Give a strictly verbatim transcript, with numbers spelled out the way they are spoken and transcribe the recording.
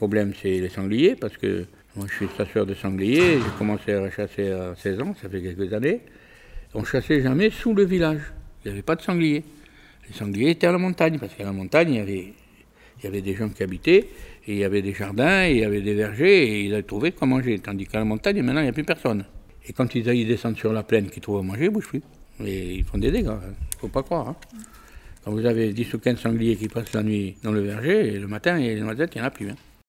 problème, c'est les sangliers, parce que moi je suis chasseur de sangliers, j'ai commencé à chasser à seize ans, ça fait quelques années. On chassait jamais sous le village, il n'y avait pas de sangliers. Les sangliers étaient à la montagne, parce qu'à la montagne, il y avait, il y avait des gens qui habitaient, et il y avait des jardins, et il y avait des vergers, et ils avaient trouvé quoi manger. Tandis qu'à la montagne, maintenant, il n'y a plus personne. Et quand ils, ils descendent sur la plaine, qu'ils trouvent à manger, ils ne bougent plus. Et ils font des dégâts, il ne faut pas croire. Hein. Quand vous avez dix ou quinze sangliers qui passent la nuit dans le verger, et le matin et les noisettes, il n'y en a plus. Hein.